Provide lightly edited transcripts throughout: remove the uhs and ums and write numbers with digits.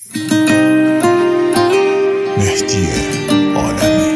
مهدی عالمی.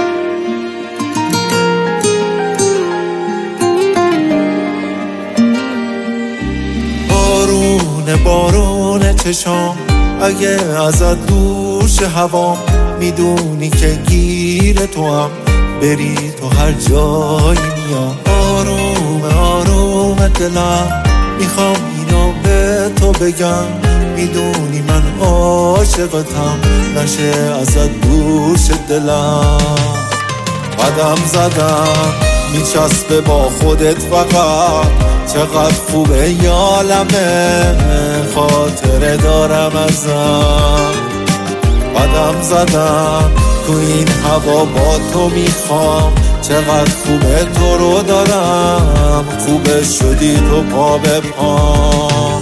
بارون چشام اگه ازت دور شه هوام، میدونی که گیر تو هم بری تو هر جایی میام. آروم دلم میخوام اینو به تو بگم، میدونی من عاشقتم، نشه ازت دور شه دلم. قدم زدم میچسبه با خودت فقط، چقدر خوبه یالمه، خاطره دارم ازم. قدم زدم تو این هوا با تو میخوام، چقدر خوبه تو رو دارم، خوبه شدی تو پا به پام.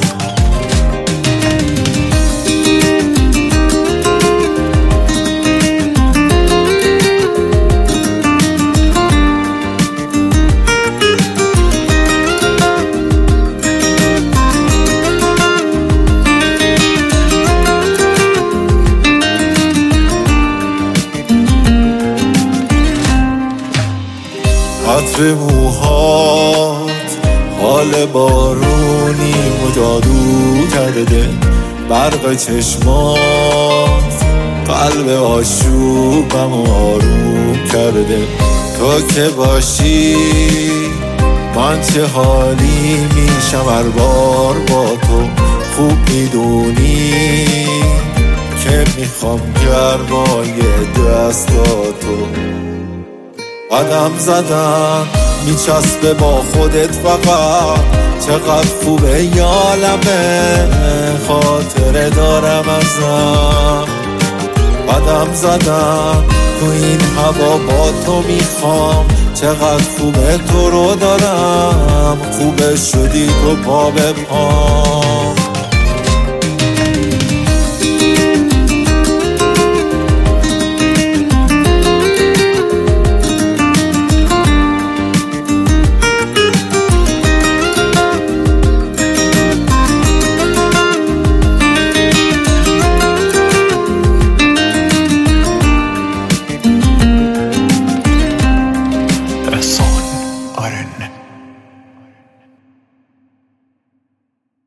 عطر موهات حال بارونی مجادو کرده، برق چشمات قلب آشوبم آروم کرده. تو که باشی من چه حالی میشم هر بار با تو، خوب میدونی که میخوام گرمای دستاتو. قدم زدم میچسبه با خودت فقط، چقدر خوبه یالمه، خاطره دارم ازم. قدم زدم تو این هوا با تو میخوام، چقدر خوبه تو رو دارم، خوبه شدی تو پا به پام.